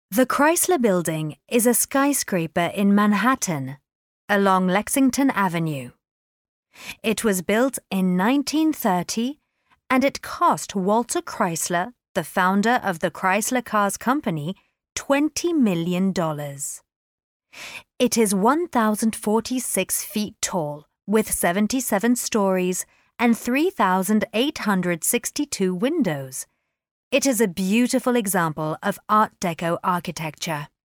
The Chrysler Building is a skyscraper in Manhattan, along Lexington Avenue. It was built in 1930 and it cost Walter Chrysler, the founder of the Chrysler Cars Company, $20 million. It is 1,046 feet tall, with 77 stories and 3,862 windows. It is a beautiful example of Art Deco architecture.